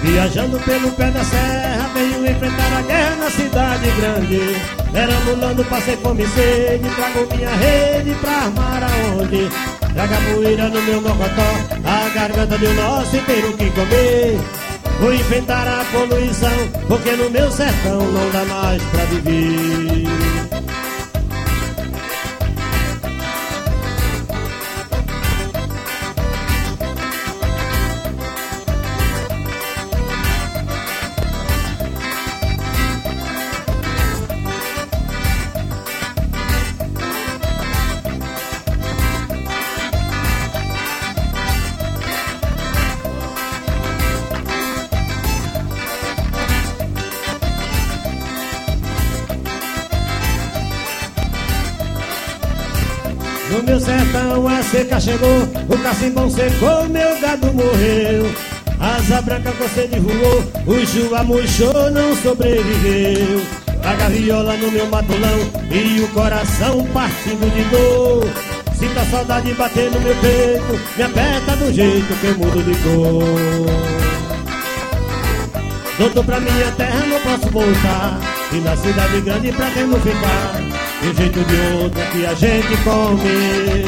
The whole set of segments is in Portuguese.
Viajando pelo pé da serra, venho enfrentar a guerra na cidade grande. Perambulando, passei fome e sede, trago minha rede pra armar aonde? Traga poeira no meu mocotó, a garganta de um nosso inteiro que comer. Vou enfrentar a poluição, porque no meu sertão não dá mais pra viver. No meu sertão a seca chegou, o cacimbão secou, meu gado morreu. Asa branca com sede voou, o chua murchou, não sobreviveu. A gaviola no meu matolão e o coração partindo de dor. Sinto a saudade bater no meu peito, me aperta do jeito que eu mudo de cor. Doutor, pra minha terra não posso voltar, e na cidade grande pretendo ficar. De um jeito de outro que a gente come.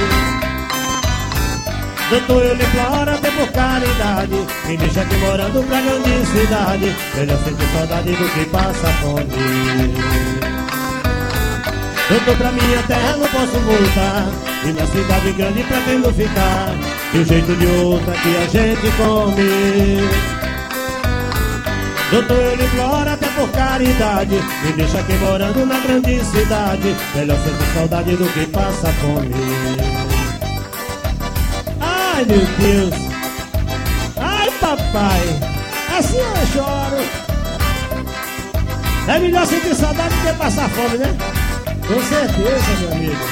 Doutor, eu lhe imploro até por caridade, me deixa aqui morando pra grande cidade. Melhor sentir saudade do que passa fome. Doutor, pra minha terra não posso voltar, e na cidade grande pretendo ficar. De um jeito de outro que a gente come. Doutor, eu lhe imploro até por caridade, me deixa aqui morando na grande cidade. Melhor sentir saudade do que passa fome. Ai, meu Deus. Ai, papai. Assim eu choro. É melhor sentir saudade do que passar fome, né? Com certeza, meu amigo.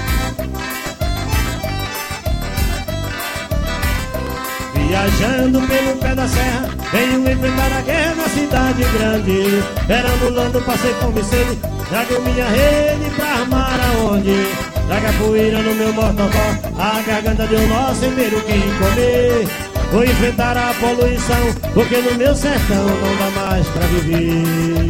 Viajando pelo pé da serra, venho enfrentar a guerra na cidade grande. Perambulando, passei fome e sede, trago minha rede pra armar aonde? Traga poeira no meu motocó, a garganta de um nosso inteiro que comer. Vou enfrentar a poluição, porque no meu sertão não dá mais pra viver.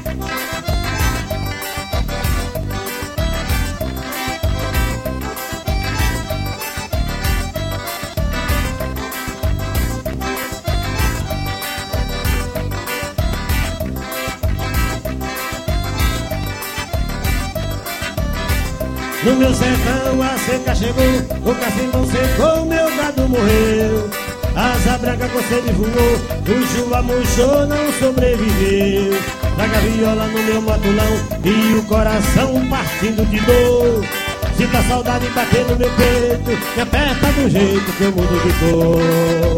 No meu sertão a seca chegou, o cacimbão secou, meu gado morreu. Asa branca com sede voou, o chua murchou, não sobreviveu. Da gaviola no meu matulão e o coração partindo de dor. Sinto a saudade bater no meu peito, me aperta do jeito que eu mudo de cor.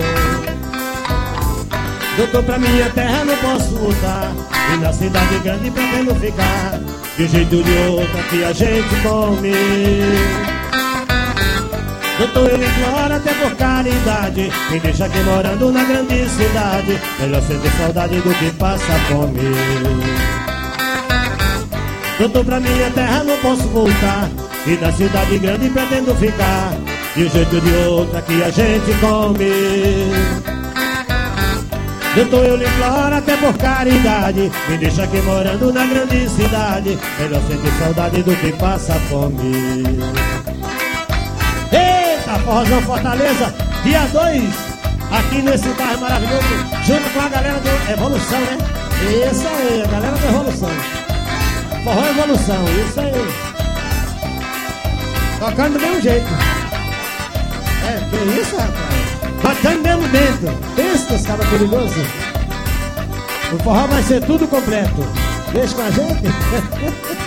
Doutor, pra minha terra não posso voltar, e na cidade grande pretendo ficar. De um jeito de outro que a gente come. Doutor, eu lhe imploro até por caridade, me deixa aqui morando na grande cidade. Melhor sentir saudade do que passa fome. Doutor, pra minha terra não posso voltar, e na cidade grande pretendo ficar. De um jeito de outro que a gente come. Doutor, eu lhe imploro até por caridade, me deixa aqui morando na grande cidade. Melhor sentir saudade do que passa fome. Eita, Forrozão Fortaleza, dia 2, aqui nesse bairro maravilhoso, junto com a galera do Evolução, né? Isso aí, a galera do Evolução. Forró Evolução, isso aí. Tocando do mesmo jeito. É, que isso, rapaz? Batendo mesmo dentro. Pensa que esse cara é perigoso. O forró vai ser tudo completo. Deixa com a gente.